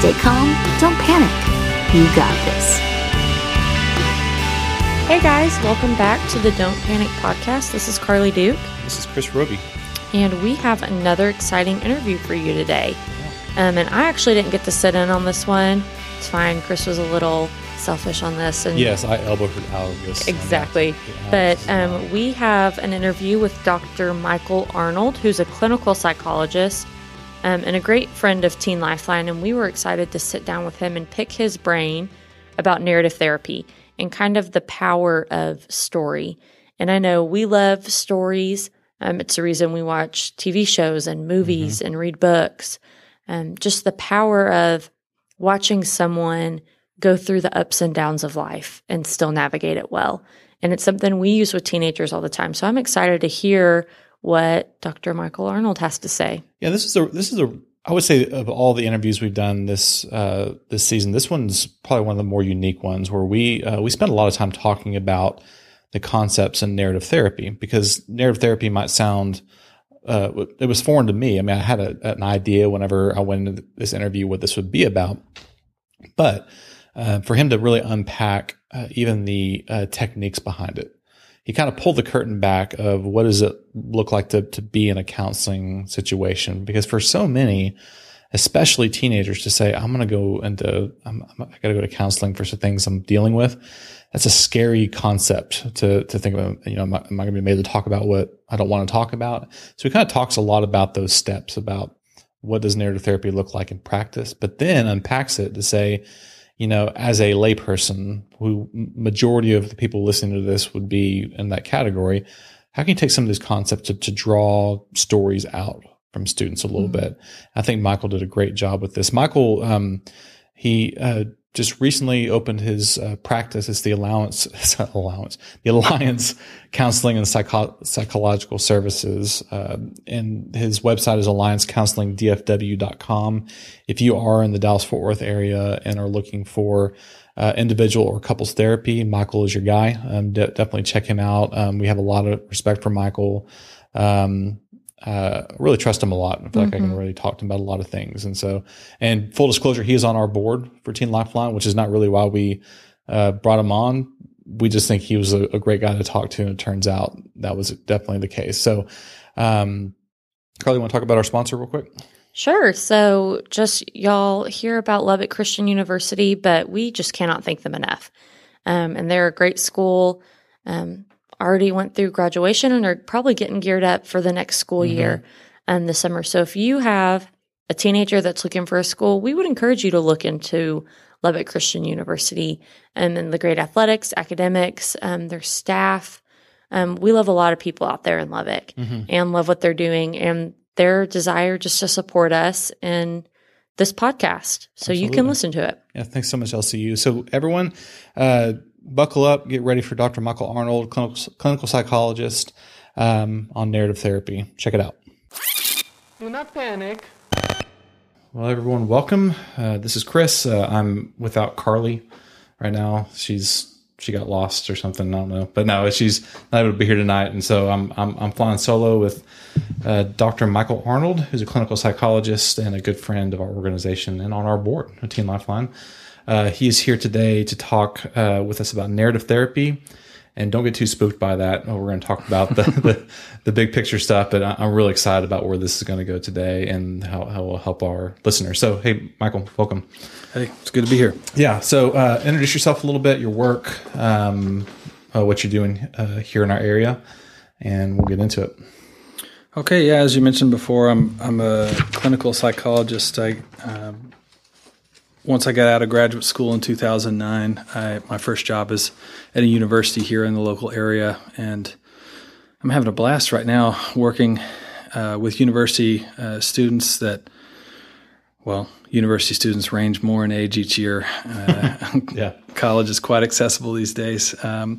Stay calm, don't panic. You got this. Hey guys, welcome back to the Don't Panic podcast. This is Carly Duke. This is Chris Roby. And we have another exciting interview for you today. And I actually didn't get to sit in on this one. It's fine. Chris was a little selfish on this. And yes, I elbowed her out of this. Exactly. But we have an interview with Dr. Michael Arnold, who's a clinical psychologist and a great friend of Teen Lifeline. And we were excited to sit down with him and pick his brain about narrative therapy and kind of the power of story. And I know we love stories. It's the reason we watch TV shows and movies and read books. Just the power of watching someone go through the ups and downs of life and still navigate it well. And it's something we use with teenagers all the time. So I'm excited to hear what Dr. Michael Arnold has to say. Yeah, this is a I would say of all the interviews we've done this season, this one's probably one of the more unique ones where we spent a lot of time talking about the concepts in narrative therapy, because narrative therapy might sound it was foreign to me. I mean, I had an idea whenever I went into this interview what this would be about, but for him to really unpack even the techniques behind it, he kind of pulled the curtain back of what does it look like to be in a counseling situation? Because for so many, especially teenagers, to say, I got to go to counseling for some things I'm dealing with. That's a scary concept to think about. Am I going to be made to talk about what I don't want to talk about? So he kind of talks a lot about those steps, about what does narrative therapy look like in practice, but then unpacks it to say, as a layperson, who majority of the people listening to this would be in that category, how can you take some of these concepts to draw stories out from students a little bit? I think Michael did a great job with this. Michael, he just recently opened his practice. It's the Alliance Counseling and Psychological Services. And his website is alliancecounselingdfw.com. If you are in the Dallas-Fort Worth area and are looking for individual or couples therapy, Michael is your guy. Definitely check him out. We have a lot of respect for Michael. Really trust him a lot. I feel like I can really talk to him about a lot of things. And full disclosure, he is on our board for Teen Lifeline, which is not really why we brought him on. We just think he was a great guy to talk to, and it turns out that was definitely the case. So, Carly, you want to talk about our sponsor real quick? Sure. So just y'all hear about Lubbock Christian University, but we just cannot thank them enough. And they're a great school. Already went through graduation and are probably getting geared up for the next school year this summer. So if you have a teenager that's looking for a school, we would encourage you to look into Lubbock Christian University and the great athletics, academics, their staff. We love a lot of people out there in Lubbock and love what they're doing and their desire just to support us in this podcast. So you can listen to it. Yeah, thanks so much, LCU. So everyone, buckle up, get ready for Dr. Michael Arnold, clinical psychologist on narrative therapy. Check it out. Do not panic. Well, everyone, welcome. This is Chris. I'm without Carly right now. She got lost or something. I don't know, but no, she's not able to be here tonight, and so I'm flying solo with Dr. Michael Arnold, who's a clinical psychologist and a good friend of our organization and on our board, Teen Lifeline. He is here today to talk with us about narrative therapy, and don't get too spooked by that. We're going to talk about the big picture stuff, but I'm really excited about where this is going to go today and how it will help our listeners. So, hey, Michael, welcome. Hey, it's good to be here. Yeah. So, introduce yourself a little bit, your work, what you're doing here in our area, and we'll get into it. Okay. Yeah. As you mentioned before, I'm a clinical psychologist. Once I got out of graduate school in 2009, my first job is at a university here in the local area, and I'm having a blast right now working with university students that, university students range more in age each year. Yeah. College is quite accessible these days. So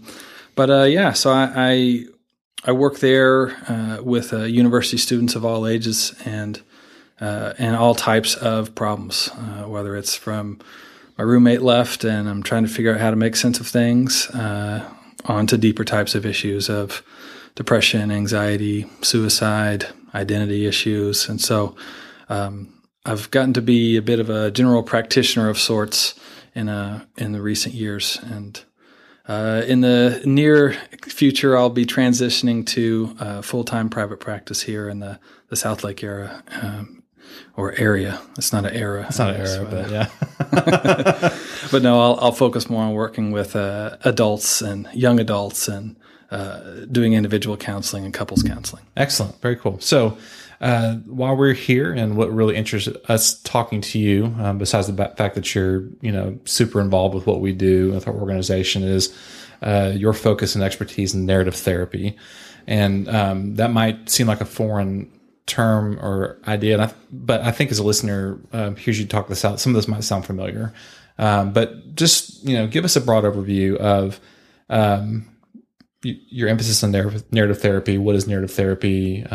I work there with university students of all ages and all types of problems, whether it's from my roommate left and I'm trying to figure out how to make sense of things, on to deeper types of issues of depression, anxiety, suicide, identity issues. And so I've gotten to be a bit of a general practitioner of sorts in the recent years, and in the near future, I'll be transitioning to full-time private practice here in the South Lake area. Area. It's not an era. It's not an era, but yeah. But no, I'll focus more on working with adults and young adults and doing individual counseling and couples counseling. Excellent. Very cool. So while we're here, and what really interests us talking to you, besides the fact that you're, super involved with what we do with our organization, is your focus and expertise in narrative therapy. And that might seem like a foreign term or idea, but I think as a listener hears you talk this out, some of this might sound familiar. But just, give us a broad overview of your emphasis on narrative therapy. What is narrative therapy?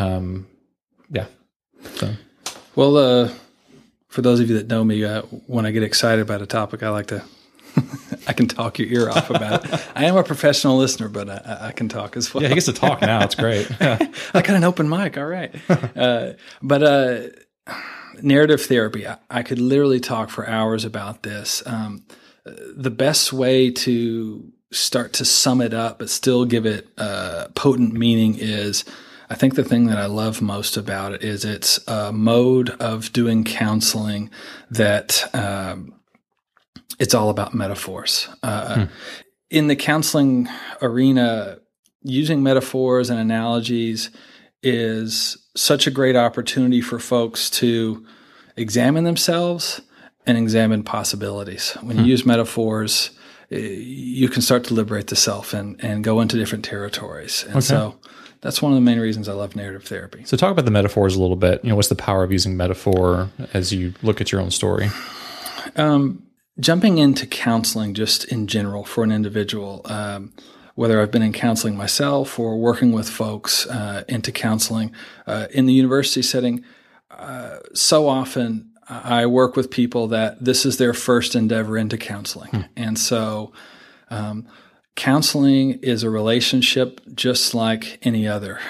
So. Well, for those of you that know me, when I get excited about a topic, I like to, I can talk your ear off about it. I am a professional listener, but I can talk as well. Yeah, he gets to talk now. It's great. Yeah. I got an open mic. All right. But narrative therapy, I could literally talk for hours about this. The best way to start to sum it up, but still give it potent meaning is, I think the thing that I love most about it is it's a mode of doing counseling that it's all about metaphors. In the counseling arena, using metaphors and analogies is such a great opportunity for folks to examine themselves and examine possibilities. When you use metaphors, you can start to liberate the self and go into different territories. And so that's one of the main reasons I love narrative therapy. So talk about the metaphors a little bit. What's the power of using metaphor as you look at your own story? Jumping into counseling just in general for an individual, whether I've been in counseling myself or working with folks into counseling in the university setting, so often I work with people that this is their first endeavor into counseling. And so counseling is a relationship just like any other.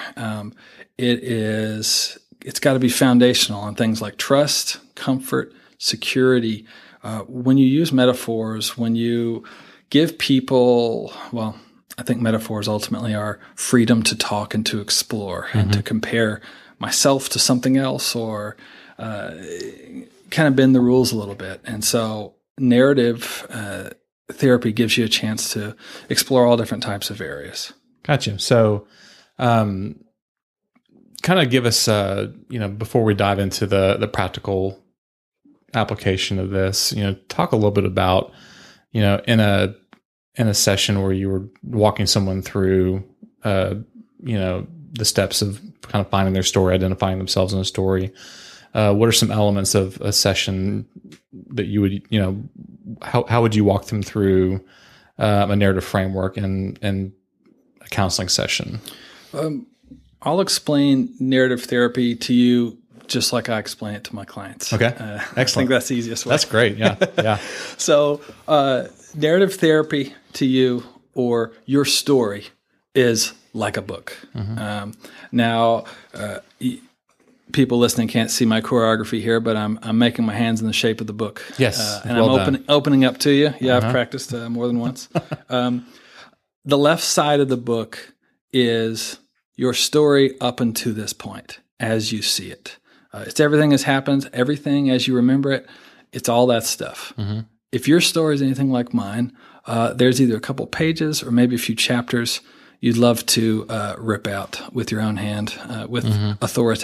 It's got to be foundational on things like trust, comfort, security. When you use metaphors, when you give people, I think metaphors ultimately are freedom to talk and to explore and to compare myself to something else or kind of bend the rules a little bit. And so narrative therapy gives you a chance to explore all different types of areas. Gotcha. So kind of give us, before we dive into the practical application of this, talk a little bit about, in a session where you were walking someone through, the steps of kind of finding their story, identifying themselves in a story. What are some elements of a session that you would, how would you walk them through a narrative framework and a counseling session? I'll explain narrative therapy to you just like I explain it to my clients. Okay. Excellent. I think that's the easiest way. That's great. Yeah. Yeah. So, narrative therapy to you or your story is like a book. Now, people listening can't see my choreography here, but I'm making my hands in the shape of the book. Yes. And I'm opening up to you. Yeah, I've practiced more than once. The left side of the book is your story up until this point as you see it. It's everything has happened, everything as you remember it. It's all that stuff. If your story is anything like mine, there's either a couple pages or maybe a few chapters you'd love to rip out with your own hand with authority.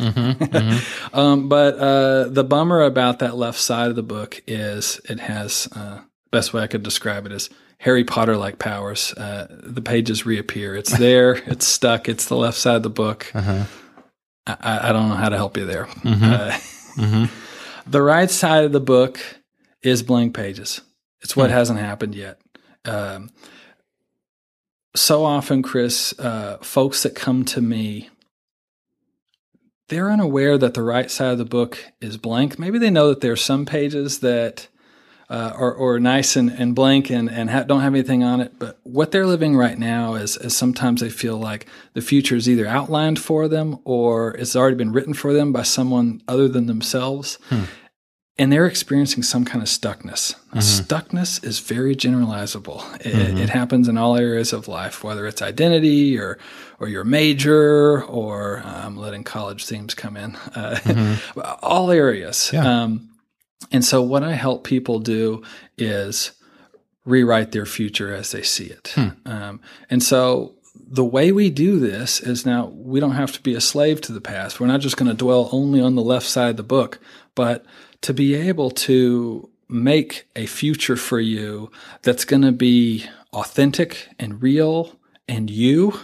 But the bummer about that left side of the book is it has, best way I could describe it is Harry Potter-like powers. The pages reappear. It's there. It's stuck. It's the left side of the book. I don't know how to help you there. The right side of the book is blank pages. It's what hasn't happened yet. So often, Chris, folks that come to me, they're unaware that the right side of the book is blank. Maybe they know that there are some pages that or nice and blank and don't have anything on it. But what they're living right now is sometimes they feel like the future is either outlined for them or it's already been written for them by someone other than themselves. And they're experiencing some kind of stuckness. Stuckness is very generalizable. It happens in all areas of life, whether it's identity or your major, or I'm letting college themes come in. All areas. Yeah. And so what I help people do is rewrite their future as they see it. And so the way we do this is, now we don't have to be a slave to the past. We're not just going to dwell only on the left side of the book, but to be able to make a future for you that's going to be authentic and real and you,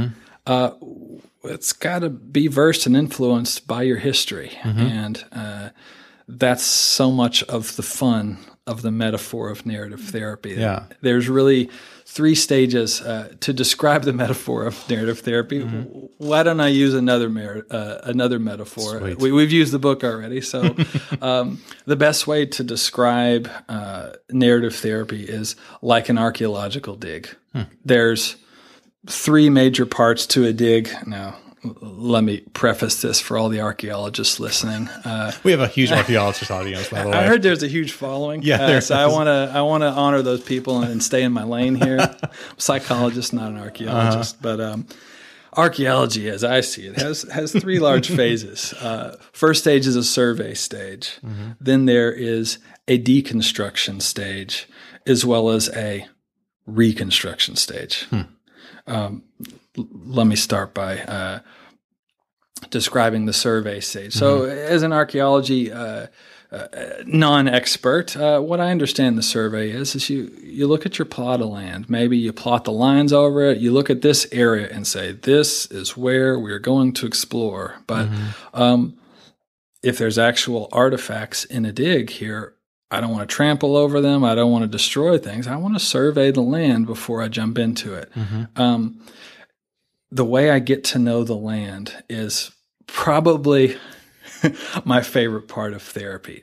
it's got to be versed and influenced by your history. And that's so much of the fun of the metaphor of narrative therapy. Yeah. There's really 3 stages to describe the metaphor of narrative therapy. Why don't I use another metaphor? We've used the book already. So the best way to describe narrative therapy is like an archaeological dig. There's 3 major parts to a dig. Now, let me preface this for all the archaeologists listening. We have a huge archaeologist audience, by the way. I heard there's a huge following. Yeah, so I want to honor those people and stay in my lane here. I'm a psychologist, not an archaeologist, but archaeology, as I see it, has 3 large phases. First stage is a survey stage. Then there is a deconstruction stage, as well as a reconstruction stage. Let me start by describing the survey stage. So as an archaeology non-expert, what I understand the survey is you look at your plot of land. Maybe you plot the lines over it. You look at this area and say, this is where we're going to explore. But if there's actual artifacts in a dig here, I don't want to trample over them. I don't want to destroy things. I want to survey the land before I jump into it. The way I get to know the land is probably my favorite part of therapy.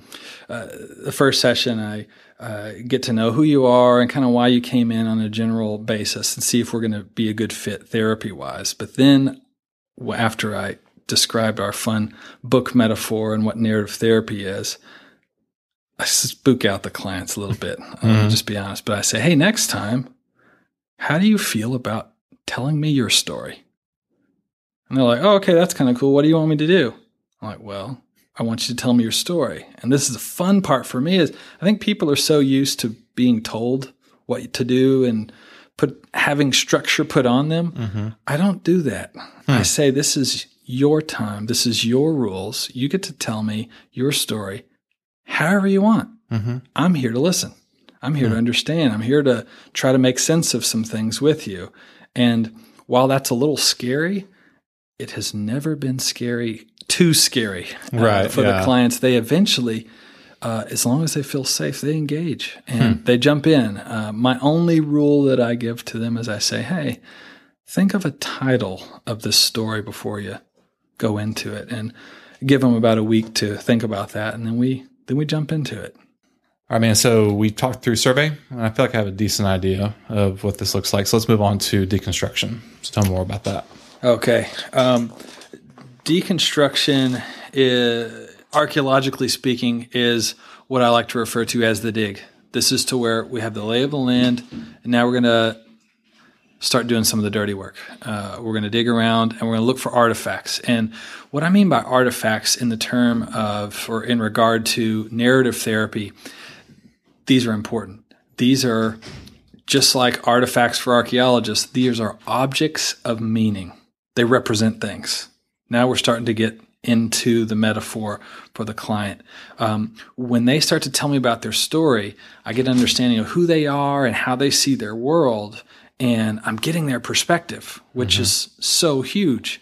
The first session, I get to know who you are and kind of why you came in on a general basis and see if we're going to be a good fit therapy-wise. But then after I described our fun book metaphor and what narrative therapy is, I spook out the clients a little bit. Just be honest. But I say, hey, next time, how do you feel about telling me your story? And they're like, oh, okay, that's kind of cool. What do you want me to do? I'm like, well, I want you to tell me your story. And this is the fun part for me is I think people are so used to being told what to do and having structure put on them. I don't do that. I say, this is your time. This is your rules. You get to tell me your story however you want. I'm here to listen. I'm here to understand. I'm here to try to make sense of some things with you. And while that's a little scary, it has never been too scary for the clients. They eventually, as long as they feel safe, they engage and they jump in. My only rule that I give to them is I say, hey, think of a title of this story before you go into it, and give them about a week to think about that. And then we jump into it. All right, man. So we talked through survey, and I feel like I have a decent idea of what this looks like. So let's move on to deconstruction. So tell me more about that. Okay. Deconstruction, archaeologically speaking, is what I like to refer to as the dig. This is to where we have the lay of the land, and now we're going to start doing some of the dirty work. We're going to dig around, and we're going to look for artifacts. And what I mean by artifacts in the term of, or in regard to narrative therapy, these are important. These are just like artifacts for archaeologists. These are objects of meaning. They represent things. Now we're starting to get into the metaphor for the client. When they start to tell me about their story, I get an understanding of who they are and how they see their world, and I'm getting their perspective, which is so huge.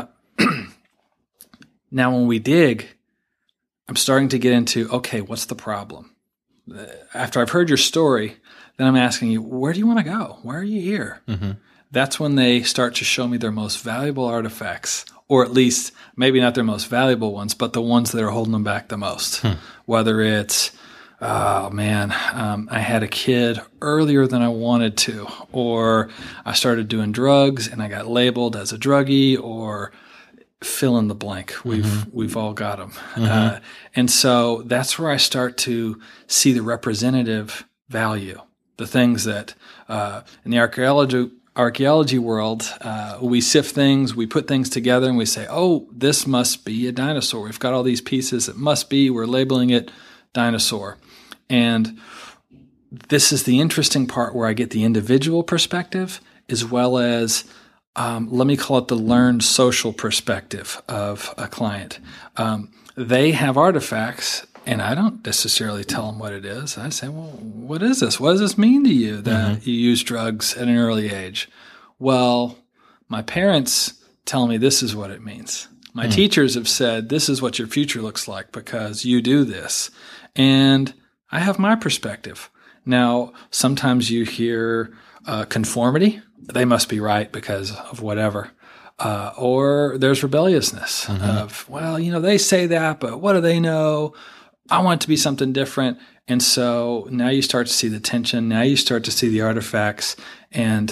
Now when we dig, I'm starting to get into, okay, what's the problem? After I've heard your story, then I'm asking you, where do you want to go? Why are you here? That's when they start to show me their most valuable artifacts, or at least maybe not their most valuable ones, but the ones that are holding them back the most. Whether it's oh man, I had a kid earlier than I wanted to, or I started doing drugs and I got labeled as a druggie, or fill in the blank. We've all got them. And so that's where I start to see the representative value, the things that in the archaeology world, we sift things, we put things together, and we say, oh, this must be a dinosaur. We've got all these pieces. It must be. We're labeling it dinosaur. And this is the interesting part where I get the individual perspective as well as, let me call it the learned social perspective of a client. They have artifacts, and I don't necessarily tell them what it is. I say, well, what is this? What does this mean to you that you use drugs at an early age? Well, my parents tell me this is what it means. My teachers have said, this is what your future looks like because you do this. And I have my perspective. Now, sometimes you hear conformity. They must be right because of whatever. Or there's rebelliousness of, well, they say that, but what do they know? I want it to be something different. And so now you start to see the tension. Now you start to see the artifacts. And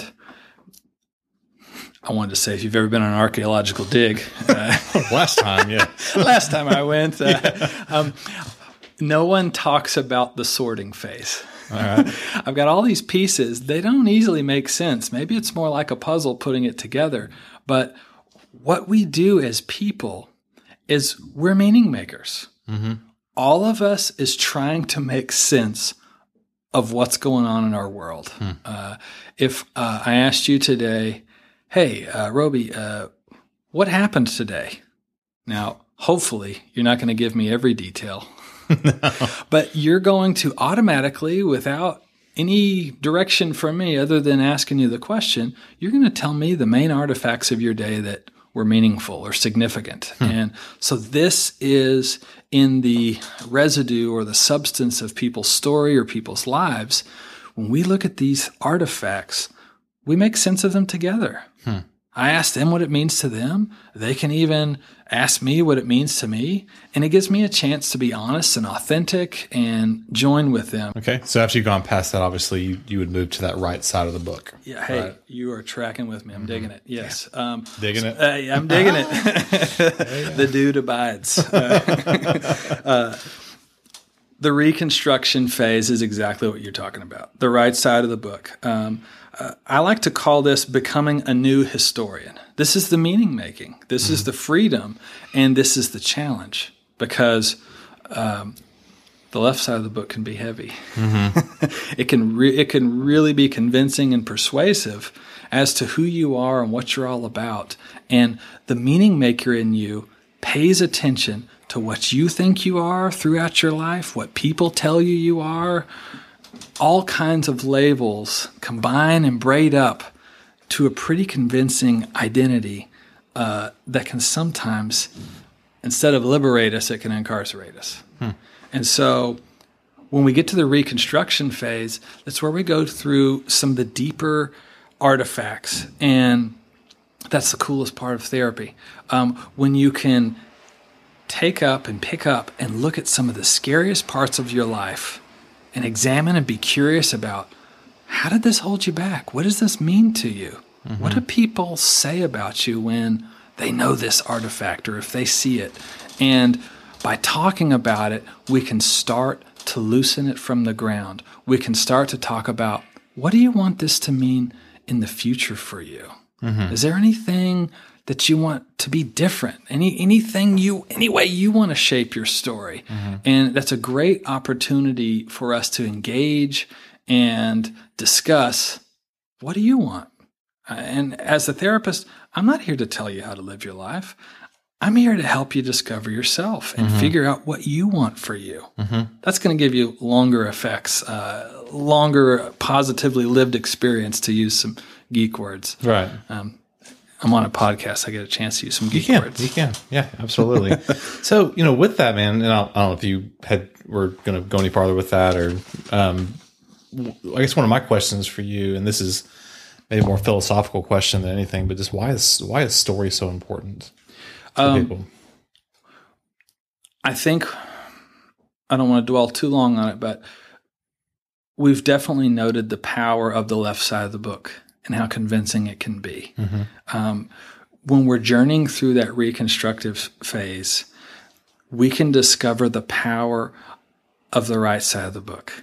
I wanted to say, if you've ever been on an archaeological dig. Last time, yeah. Last time I went. No one talks about the sorting phase. All right. I've got all these pieces. They don't easily make sense. Maybe it's more like a puzzle putting it together. But what we do as people is we're meaning makers. All of us is trying to make sense of what's going on in our world. If I asked you today, hey, Roby, what happened today? Now, hopefully, you're not going to give me every detail. No. But you're going to automatically, without any direction from me other than asking you the question, you're going to tell me the main artifacts of your day that were meaningful or significant. And so this is in the residue or the substance of people's story or people's lives. When we look at these artifacts, we make sense of them together. I ask them what it means to them. They can even ask me what it means to me. And it gives me a chance to be honest and authentic and join with them. Okay. So after you've gone past that, obviously you would move to that right side of the book. Yeah. Hey, right. You are tracking with me. I'm digging it. Yes. Digging it? I'm digging it. The dude abides. The reconstruction phase is exactly what you're talking about. The right side of the book. I like to call this becoming a new historian. This is the meaning making. This is the freedom, and this is the challenge because the left side of the book can be heavy. It can really be convincing and persuasive as to who you are and what you're all about. And the meaning maker in you pays attention to what you think you are throughout your life, what people tell you you are. All kinds of labels combine and braid up to a pretty convincing identity that can sometimes, instead of liberate us, it can incarcerate us. And so when we get to the reconstruction phase, that's where we go through some of the deeper artifacts. And that's the coolest part of therapy. When you can take up and pick up and look at some of the scariest parts of your life and examine and be curious about, how did this hold you back? What does this mean to you? What do people say about you when they know this artifact or if they see it? And by talking about it, we can start to loosen it from the ground. We can start to talk about, what do you want this to mean in the future for you? Is there anything that you want to be different? Any way you want to shape your story? And that's a great opportunity for us to engage and discuss, what do you want? And as a therapist, I'm not here to tell you how to live your life. I'm here to help you discover yourself and figure out what you want for you. That's going to give you longer effects, longer positively lived experience, to use some geek words. Right. I'm on a podcast. I get a chance to use some geek words. You can. Yeah, absolutely. So, with that, man, and I don't know if you were going to go any farther with that, or I guess one of my questions for you, and this is maybe a more philosophical question than anything, but just why is story so important to people? I think I don't want to dwell too long on it, but we've definitely noted the power of the left side of the book and how convincing it can be. When we're journeying through that reconstructive phase, we can discover the power of the right side of the book.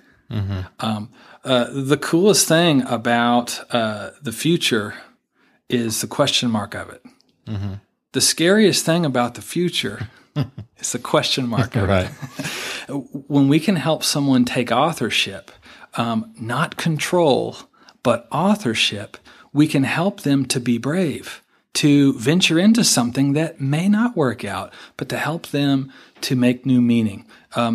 The coolest thing about the future is the question mark of it. The scariest thing about the future is the question mark of it. When we can help someone take authorship, not control, but authorship, we can help them to be brave, to venture into something that may not work out, but to help them to make new meaning.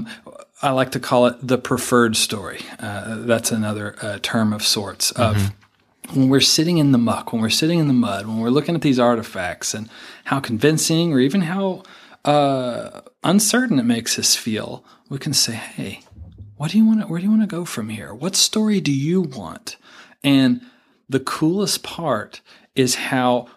I like to call it the preferred story. That's another term of sorts of when we're sitting in the muck, when we're sitting in the mud, when we're looking at these artifacts and how convincing or even how uncertain it makes us feel, we can say, hey, where do you want to go from here? What story do you want? And the coolest part is how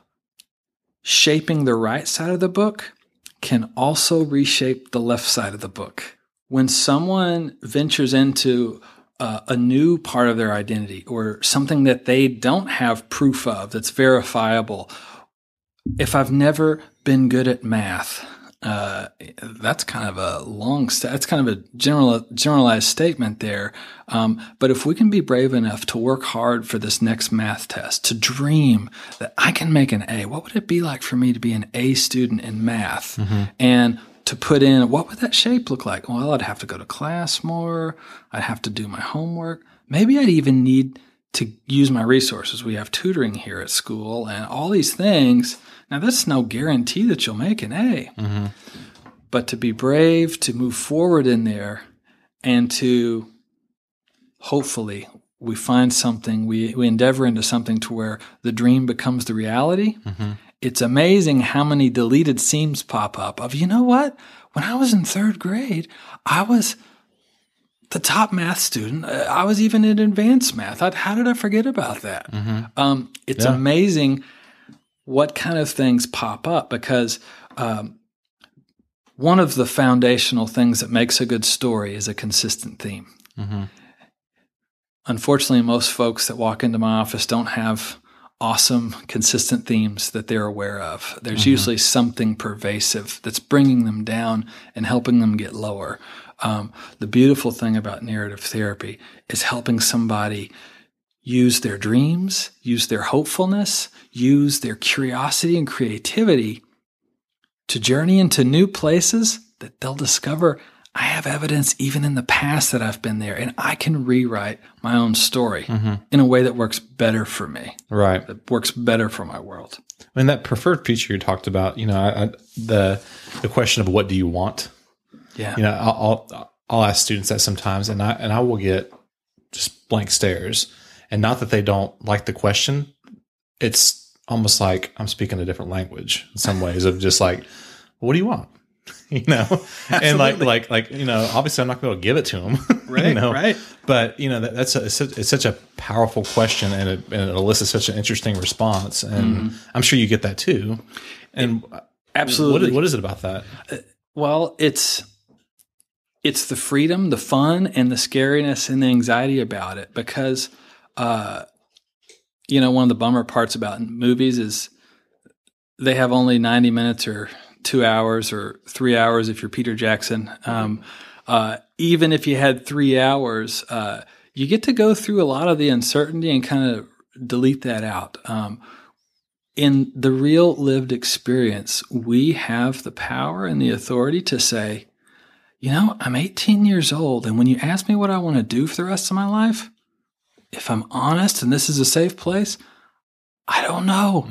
shaping the right side of the book can also reshape the left side of the book. When someone ventures into a new part of their identity or something that they don't have proof of that's verifiable, if I've never been good at math, that's kind of a that's kind of a generalized statement there. But if we can be brave enough to work hard for this next math test, to dream that I can make an A, what would it be like for me to be an A student in math? And to put in, what would that shape look like? Well, I'd have to go to class more. I'd have to do my homework. Maybe I'd even need to use my resources. We have tutoring here at school and all these things. Now, that's no guarantee that you'll make an A. But to be brave, to move forward in there, and to hopefully we find something, we endeavor into something to where the dream becomes the reality. It's amazing how many deleted scenes pop up of, you know what? When I was in third grade, I was the top math student. I was even in advanced math. How did I forget about that? It's amazing what kind of things pop up because one of the foundational things that makes a good story is a consistent theme. Unfortunately, most folks that walk into my office don't have awesome, consistent themes that they're aware of. There's usually something pervasive that's bringing them down and helping them get lower. The beautiful thing about narrative therapy is helping somebody use their dreams, use their hopefulness, use their curiosity and creativity to journey into new places that they'll discover I have evidence even in the past that I've been there, and I can rewrite my own story in a way that works better for me. Right. That works better for my world. I mean, that preferred feature you talked about, the question of what do you want? Yeah. I'll ask students that sometimes, and I will get just blank stares. And not that they don't like the question. It's almost like I'm speaking a different language in some ways of just like, what do you want? And like obviously I'm not going to give it to them, right? Right. But it's such a powerful question, and it elicits such an interesting response, and I'm sure you get that too. And absolutely, what is it about that? Well, it's the freedom, the fun, and the scariness and the anxiety about it. Because, one of the bummer parts about movies is they have only 90 minutes or 2 hours or 3 hours if you're Peter Jackson. Even if you had 3 hours, you get to go through a lot of the uncertainty and kind of delete that out. In the real lived experience, we have the power and the authority to say, I'm 18 years old, and when you ask me what I want to do for the rest of my life, if I'm honest and this is a safe place, I don't know.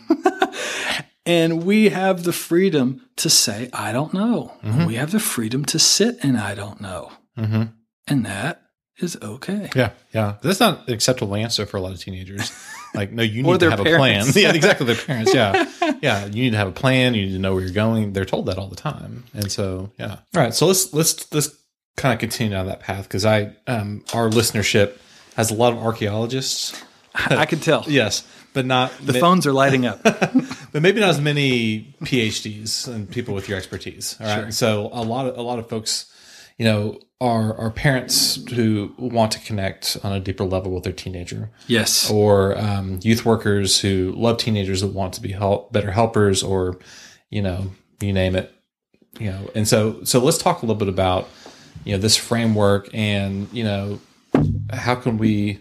And we have the freedom to say, I don't know. We have the freedom to sit and I don't know. And that is okay. Yeah. Yeah. That's not an acceptable answer for a lot of teenagers. Like, no, you need to have a plan. Yeah, exactly. Their parents. Yeah. Yeah. You need to have a plan. You need to know where you're going. They're told that all the time. And so, yeah. All right. So let's kind of continue down that path. Cause our listenership has a lot of archaeologists. I can tell. Yes. But not the phones are lighting up. But maybe not as many PhDs and people with your expertise. All right. Sure. So a lot of folks, are parents who want to connect on a deeper level with their teenager. Yes. Or youth workers who love teenagers that want to be better helpers, or, you name it. And so let's talk a little bit about, this framework and, how can we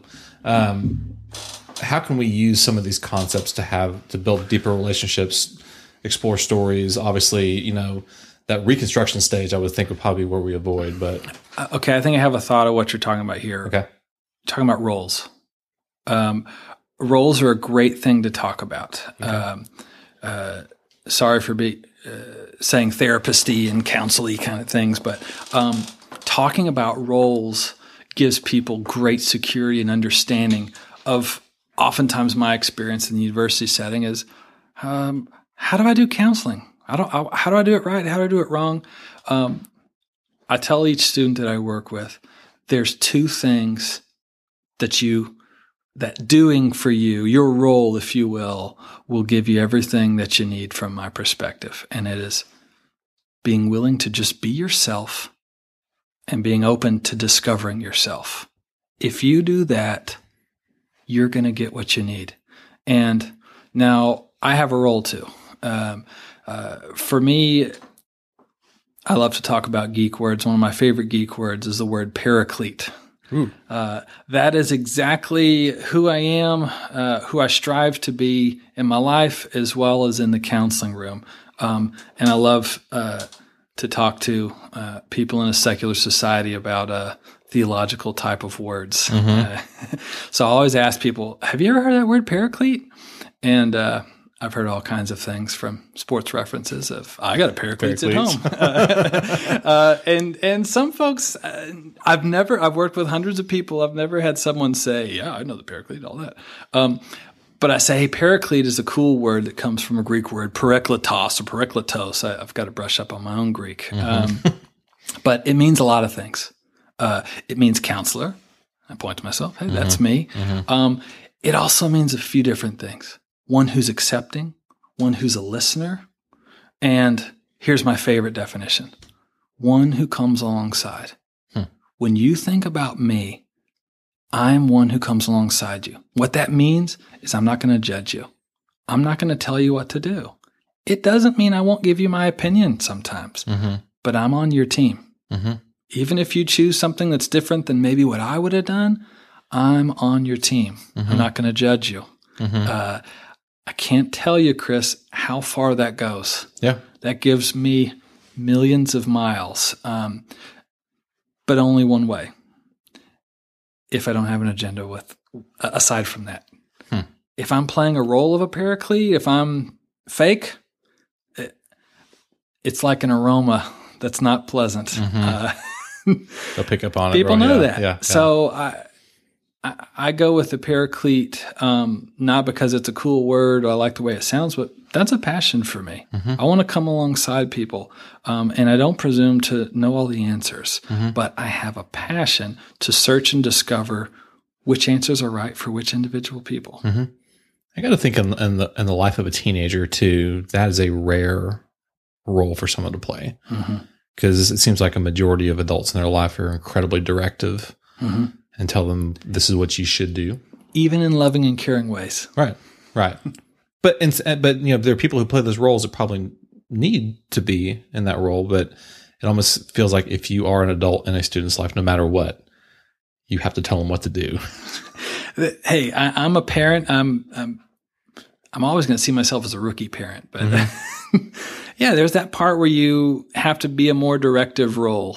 use some of these concepts to build deeper relationships, explore stories. Obviously, that reconstruction stage, I would think, would probably be where we avoid. But okay, I think I have a thought of what you're talking about here. Okay, talking about roles. Roles are a great thing to talk about. Okay. Sorry for saying therapist-y and counsel-y kind of things, but talking about roles gives people great security and understanding of. Oftentimes, my experience in the university setting is, how do I do counseling? How do I do it right? How do I do it wrong? I tell each student that I work with, there's two things that doing for you, your role, if you will give you everything that you need from my perspective. And it is being willing to just be yourself and being open to discovering yourself. If you do that, you're going to get what you need. And now I have a role too. For me, I love to talk about geek words. One of my favorite geek words is the word paraclete. That is exactly who I am, who I strive to be in my life as well as in the counseling room. And I love to talk to people in a secular society about theological type of words. Mm-hmm. So I always ask people, have you ever heard that word paraclete? And I've heard all kinds of things from sports references of, I got a paraclete at home. And some folks, I've worked with hundreds of people. I've never had someone say, yeah, I know the paraclete, all that. But I say, hey, paraclete is a cool word that comes from a Greek word, parakletos or parakletos. I've got to brush up on my own Greek. Mm-hmm. But it means a lot of things. It means counselor. I point to myself, hey, that's me. Mm-hmm. It also means a few different things. One who's accepting, one who's a listener, and here's my favorite definition, one who comes alongside. When you think about me, I'm one who comes alongside you. What that means is I'm not going to judge you. I'm not going to tell you what to do. It doesn't mean I won't give you my opinion sometimes, but I'm on your team. Mm-hmm. Even if you choose something that's different than maybe what I would have done, I'm on your team. Mm-hmm. I'm not going to judge you. Mm-hmm. I can't tell you, Chris, how far that goes. Yeah. That gives me millions of miles, but only one way. If I don't have an agenda aside from that. If I'm playing a role of a paraclete, if I'm fake, it's like an aroma that's not pleasant. Mm-hmm. They'll pick up on it. People know that. Yeah. So I go with the paraclete, not because it's a cool word or I like the way it sounds, but that's a passion for me. Mm-hmm. I want to come alongside people, and I don't presume to know all the answers, but I have a passion to search and discover which answers are right for which individual people. Mm-hmm. I got to think in the life of a teenager too, that is a rare role for someone to play, because it seems like a majority of adults in their life are incredibly directive. Mm-hmm. And tell them this is what you should do, even in loving and caring ways. Right. But there are people who play those roles that probably need to be in that role. But it almost feels like if you are an adult in a student's life, no matter what, you have to tell them what to do. Hey, I'm a parent. I'm always going to see myself as a rookie parent, but yeah, there's that part where you have to be a more directive role.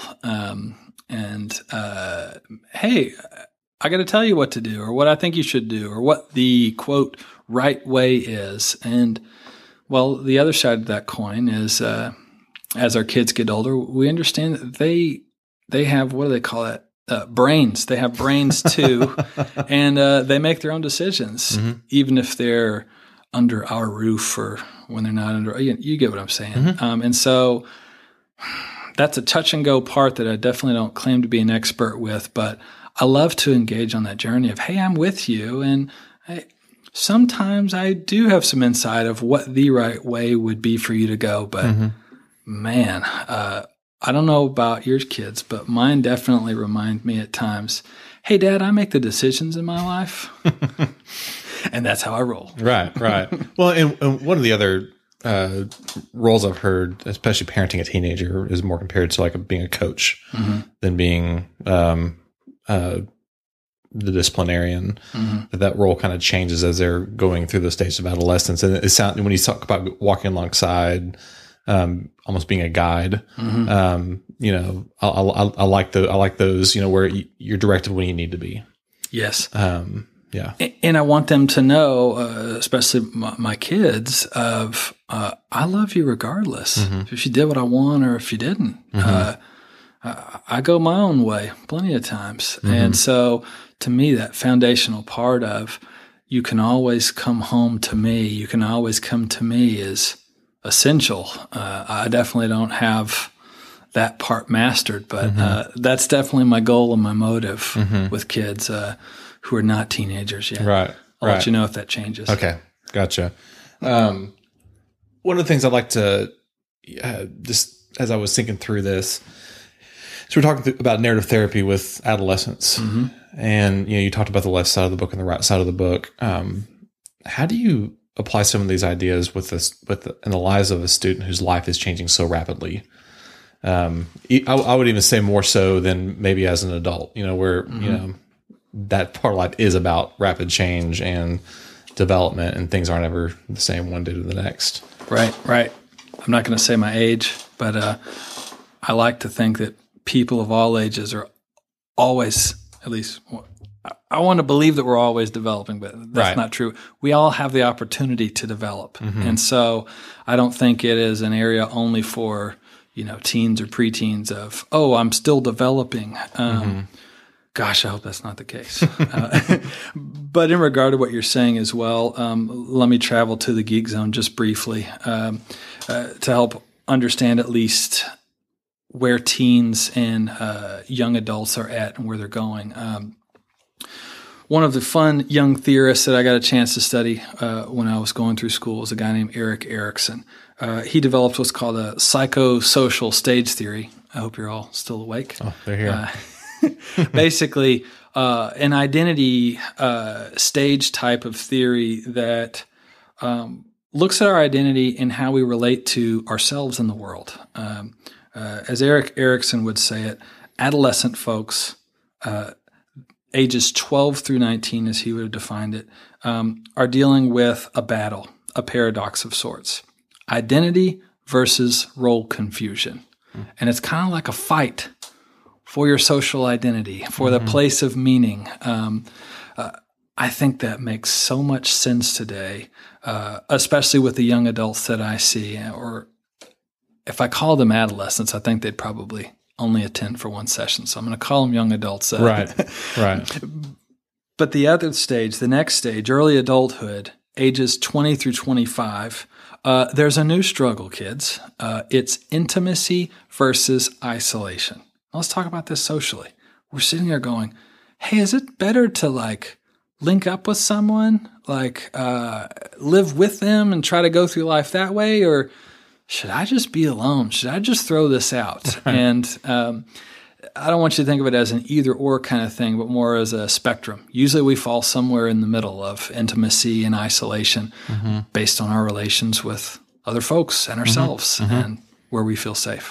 Hey, I got to tell you what to do or what I think you should do or what the, quote, right way is. And, well, the other side of that coin is as our kids get older, we understand that they have, what do they call it? Brains. They have brains too, and they make their own decisions, even if they're under our roof or when they're not under. You get what I'm saying. And so that's a touch and go part that I definitely don't claim to be an expert with, but I love to engage on that journey of, hey, I'm with you. And sometimes I do have some insight of what the right way would be for you to go. But man, I I don't know about your kids, but mine definitely remind me at times, hey, Dad, I make the decisions in my life. And that's how I roll. Right. Well, and one of the other roles I've heard, especially parenting a teenager, is more compared to like being a coach than being the disciplinarian. That role kind of changes as they're going through the stages of adolescence. And it sounds, when you talk about walking alongside, almost being a guide, you know, I like those, you know, where you're directed when you need to be. Yes. Yeah. And I want them to know, especially my kids, of I love you regardless. If you did what I want or if you didn't. I go my own way plenty of times. And so to me, that foundational part of you can always come home to me, you can always come to me is essential. I definitely don't have that part mastered, but that's definitely my goal and my motive with kids who are not teenagers yet. Right. I'll let you know if that changes. Okay. Gotcha. One of the things I'd like to, just as I was thinking through this, so we're talking about narrative therapy with adolescents, and you know, you talked about the left side of the book and the right side of the book. How do you apply some of these ideas with this, in the lives of a student whose life is changing so rapidly? I would even say more so than maybe as an adult. You know, where you know that part of life is about rapid change and development, and things aren't ever the same one day to the next. Right. I'm not going to say my age, but I like to think that people of all ages are always, at least I want to believe that we're always developing, but that's not true. We all have the opportunity to develop. And so I don't think it is an area only for, you know, teens or preteens of, oh, I'm still developing. Gosh, I hope that's not the case. But in regard to what you're saying as well, let me travel to the geek zone just briefly to help understand at least where teens and young adults are at and where they're going. One of the fun young theorists that I got a chance to study when I was going through school is a guy named Erik Erikson. He developed what's called a psychosocial stage theory. I hope you're all still awake. Oh, they're here. Basically, an identity stage type of theory that looks at our identity and how we relate to ourselves in the world. As Erik Erikson would say it, adolescent folks, ages 12 through 19, as he would have defined it, are dealing with a battle, a paradox of sorts. Identity versus role confusion. And it's kind of like a fight for your social identity, for the place of meaning. I think that makes so much sense today, especially with the young adults that I see. Or if I call them adolescents, I think they'd probably only attend for one session. So I'm going to call them young adults. Right. But the other stage, the next stage, early adulthood, ages 20 through 25, there's a new struggle, kids. It's intimacy versus isolation. Let's talk about this socially. We're sitting there going, hey, is it better to like link up with someone, like live with them and try to go through life that way? Or should I just be alone? Should I just throw this out? And I don't want you to think of it as an either or kind of thing, but more as a spectrum. Usually we fall somewhere in the middle of intimacy and isolation based on our relations with other folks and ourselves and where we feel safe.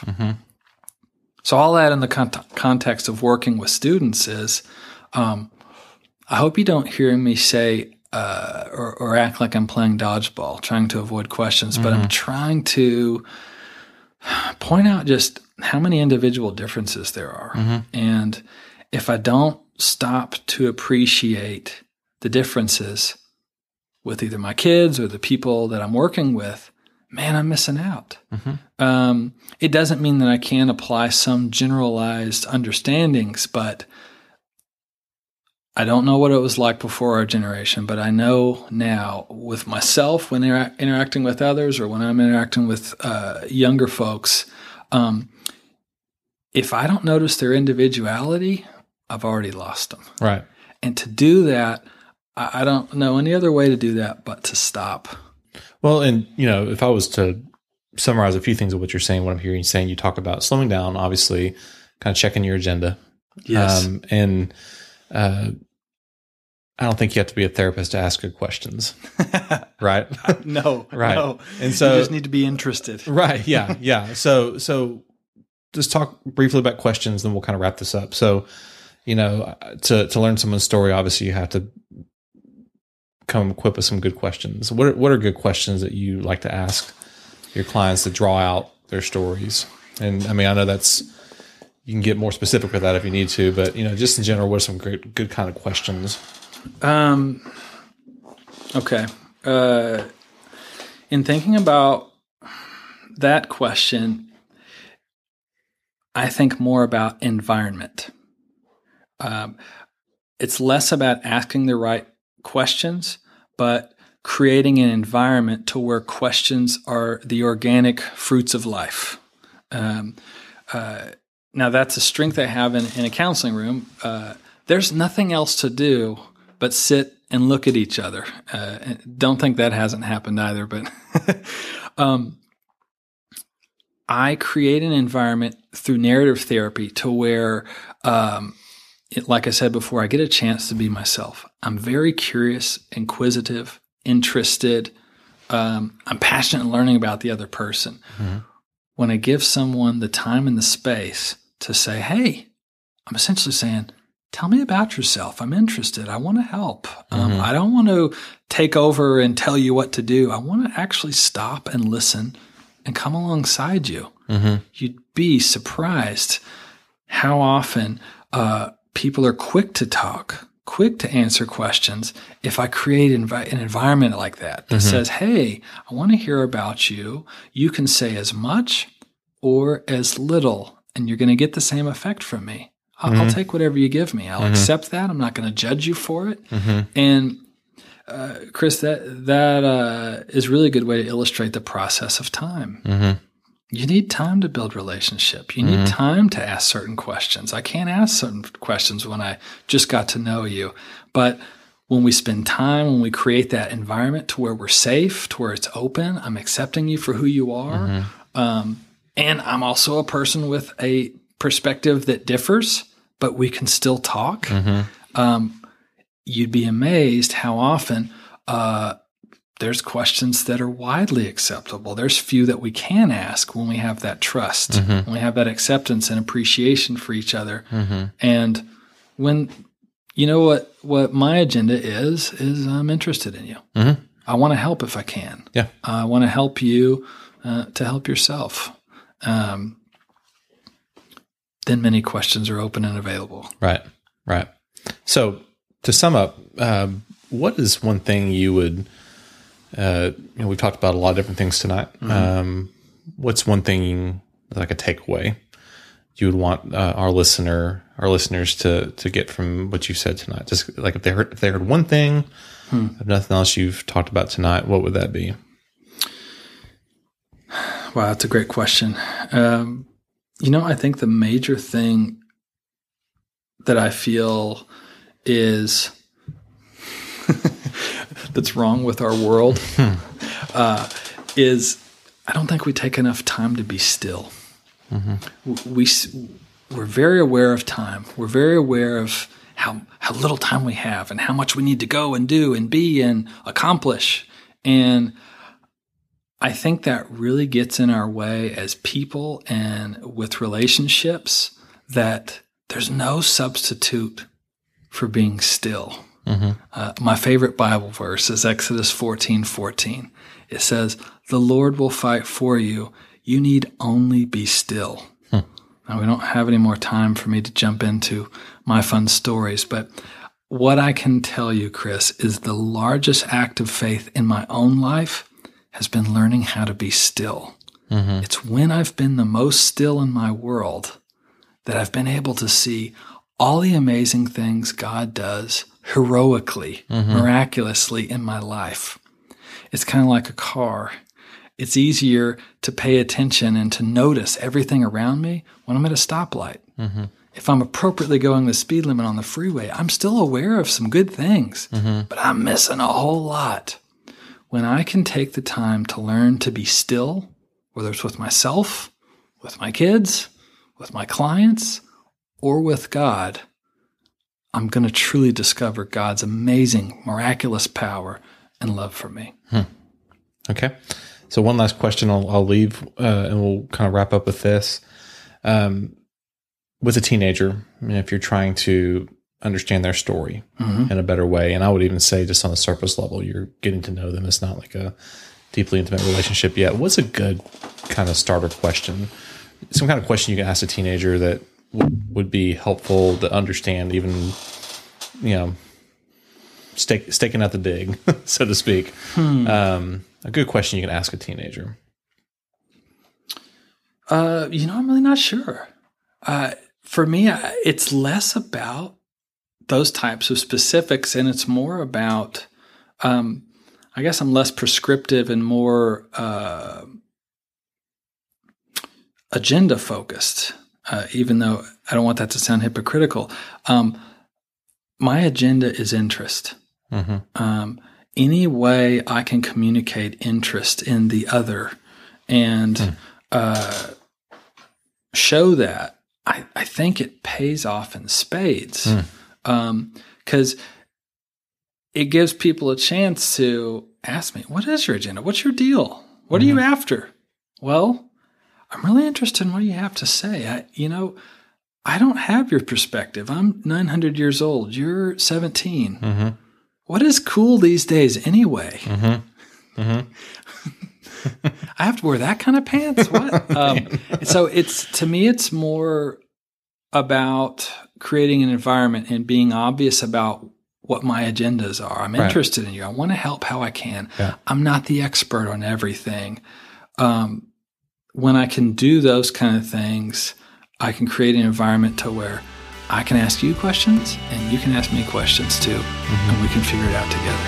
So all that in the context of working with students is, I hope you don't hear me say or act like I'm playing dodgeball, trying to avoid questions, but I'm trying to point out just how many individual differences there are. And if I don't stop to appreciate the differences with either my kids or the people that I'm working with, man, I'm missing out. It doesn't mean that I can't apply some generalized understandings, but I don't know what it was like before our generation, but I know now with myself when interacting with others or when I'm interacting with younger folks, if I don't notice their individuality, I've already lost them. Right. And to do that, I don't know any other way to do that but to stop. Well, and you know, if I was to summarize a few things of what you're saying, what I'm hearing you saying, you talk about slowing down, obviously, kind of checking your agenda. Yes. I don't think you have to be a therapist to ask good questions, right? No, right. No. And so you just need to be interested. Right. Yeah. Yeah. So just talk briefly about questions, then we'll kind of wrap this up. So, to learn someone's story, obviously you have to come equipped with some good questions. What are good questions that you like to ask your clients to draw out their stories? And I mean, I know you can get more specific with that if you need to, but just in general, what are some good kind of questions? Okay. In thinking about that question, I think more about environment. It's less about asking the right questions, but creating an environment to where questions are the organic fruits of life. Now, that's a strength I have in a counseling room. There's nothing else to do but sit and look at each other. Don't think that hasn't happened either, but I create an environment through narrative therapy to where, like I said before, I get a chance to be myself. I'm very curious, inquisitive, interested. I'm passionate in learning about the other person. Mm-hmm. When I give someone the time and the space to say, hey, I'm essentially saying, tell me about yourself. I'm interested. I want to help. I don't want to take over and tell you what to do. I want to actually stop and listen and come alongside you. Mm-hmm. You'd be surprised how often people are quick to talk, quick to answer questions. If I create an environment like that says, hey, I want to hear about you. You can say as much or as little, and you're going to get the same effect from me. I'll take whatever you give me. I'll accept that. I'm not going to judge you for it. And Chris, that is really a good way to illustrate the process of time. You need time to build relationship. You need time to ask certain questions. I can't ask certain questions when I just got to know you. But when we spend time, when we create that environment to where we're safe, to where it's open, I'm accepting you for who you are. And I'm also a person with a perspective that differs, but we can still talk. You'd be amazed how often there's questions that are widely acceptable. There's few that we can ask when we have that trust, when we have that acceptance and appreciation for each other. And when, what my agenda is I'm interested in you. I want to help if I can. Yeah. I want to help you to help yourself. Then many questions are open and available. Right. So to sum up, what is one thing you would, we've talked about a lot of different things tonight. What's one thing, like a takeaway, you would want our listeners to get from what you said tonight? Just like if they heard one thing, if nothing else you've talked about tonight, what would that be? Wow, that's a great question. I think the major thing that I feel is that's wrong with our world is I don't think we take enough time to be still. We're very aware of time. We're very aware of how little time we have and how much we need to go and do and be and accomplish. And I think that really gets in our way as people and with relationships, that there's no substitute for being still. My favorite Bible verse is Exodus 14:14. It says, "The Lord will fight for you. You need only be still." Now, we don't have any more time for me to jump into my fun stories, but what I can tell you, Chris, is the largest act of faith in my own life has been learning how to be still. It's when I've been the most still in my world that I've been able to see all the amazing things God does heroically, miraculously in my life. It's kind of like a car. It's easier to pay attention and to notice everything around me when I'm at a stoplight. If I'm appropriately going the speed limit on the freeway, I'm still aware of some good things, but I'm missing a whole lot. When I can take the time to learn to be still whether it's with myself, with my kids, with my clients, or with God, I'm going to truly discover God's amazing, miraculous power and love for me. Okay. So one last question I'll leave, and we'll kind of wrap up with this. With a teenager, if you're trying to understand their story in a better way, and I would even say just on the surface level, you're getting to know them. It's not like a deeply intimate relationship yet. What's a good kind of starter question? Some kind of question you can ask a teenager that would be helpful to understand, even, staking out the dig, so to speak. A good question you can ask a teenager. I'm really not sure. For me, it's less about those types of specifics, and it's more about, I guess I'm less prescriptive and more agenda focused, even though I don't want that to sound hypocritical. My agenda is interest. Any way I can communicate interest in the other and show that, I think it pays off in spades, because it gives people a chance to ask me, what is your agenda? What's your deal? What are you after? Well, I'm really interested in what you have to say. I don't have your perspective. I'm 900 years old. You're 17. What is cool these days anyway? I have to wear that kind of pants? What? So to me, it's more about creating an environment and being obvious about what my agendas are. I'm interested in you. I want to help how I can. Yeah. I'm not the expert on everything. When I can do those kind of things, I can create an environment to where I can ask you questions and you can ask me questions too, and we can figure it out together.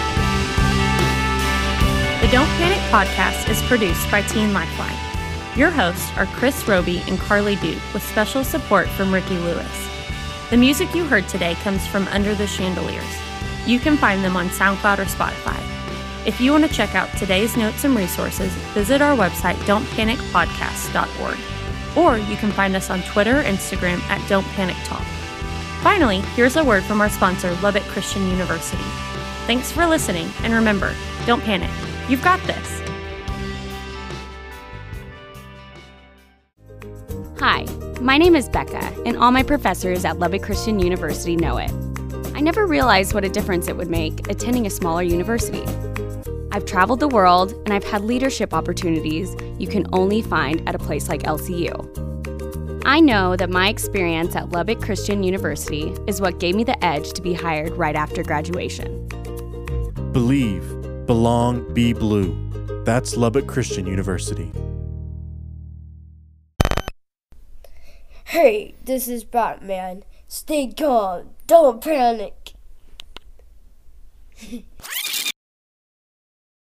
The Don't Panic podcast is produced by Teen Lifeline. Your hosts are Chris Roby and Carly Duke, with special support from Ricky Lewis. The music you heard today comes from Under the Chandeliers. You can find them on SoundCloud or Spotify. If you want to check out today's notes and resources, visit our website, don'tpanicpodcast.org. Or you can find us on Twitter, Instagram at Don't Panic Talk. Finally, here's a word from our sponsor, Lubbock Christian University. Thanks for listening, and remember, don't panic. You've got this. Hi, my name is Becca, and all my professors at Lubbock Christian University know it. I never realized what a difference it would make attending a smaller university. I've traveled the world, and I've had leadership opportunities you can only find at a place like LCU. I know that my experience at Lubbock Christian University is what gave me the edge to be hired right after graduation. Believe, belong, be blue. That's Lubbock Christian University. Hey, this is Batman. Stay calm. Don't panic.